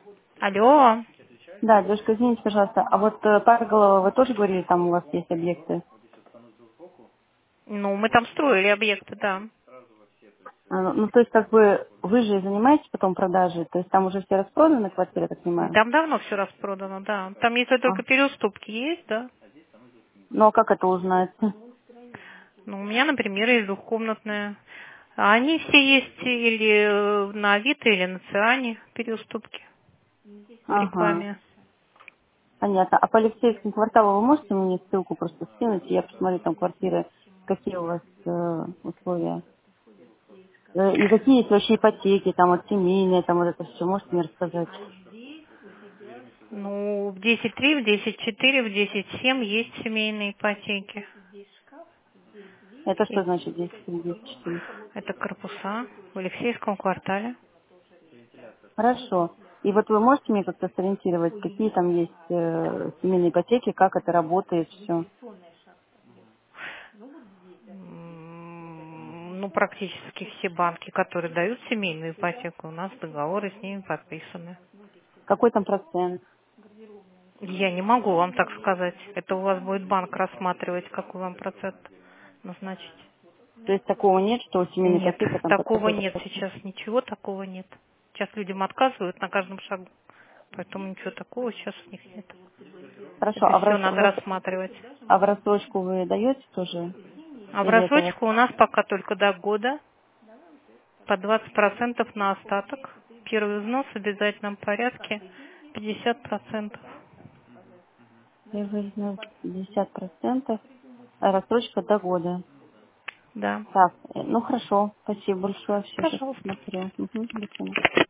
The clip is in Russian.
Алло. Да, девушка, извините, пожалуйста, а вот Парголова, вы тоже говорили, там у вас есть объекты? Ну, мы там строили объекты, да. Ну, то есть, как бы, вы же занимаетесь потом продажей, то есть там уже все распроданы квартиры, я так понимаю? Там давно все распродано, да. Там если А. только переуступки есть, да. Ну, а как это узнать? Ну, у меня, например, есть двухкомнатная. А они все есть или на Авито, или на Циане переуступки в Ага, рекламе. понятно. А по Алексеевскому кварталу вы можете мне ссылку просто скинуть, и я посмотрю там квартиры, какие у вас условия? И какие есть вообще ипотеки, там вот семейные, там вот это все, можете мне рассказать? Ну, в 10.3, в 10.4, в 10.7 есть семейные ипотеки. Это что И значит 10 или 10 это корпуса в Алексеевском квартале. Хорошо. И вот вы можете мне как-то сориентировать, какие там есть семейные ипотеки, как это работает, все? Ну, практически все банки, которые дают семейную ипотеку, у нас договоры с ними подписаны. Какой там процент? Я не могу вам так сказать. Это у вас будет банк рассматривать, какой вам процент назначить. То есть такого нет, что семейная Нет, ипотека там под такого такой-то нет процент? сейчас, ничего такого нет. Сейчас людям отказывают на каждом шагу, поэтому ничего такого сейчас у них нет. Хорошо, Это все надо рассматривать. а в рассрочку вы даете тоже? А в Или это вот рассрочку у нас пока только до года, по 20% на остаток. Первый взнос в обязательном порядке 50%. первый взнос 50%, а рассрочка до года? Да, Так, ну хорошо, спасибо большое, все, сейчас пожалуйста. посмотрю. Мгм, до свидания.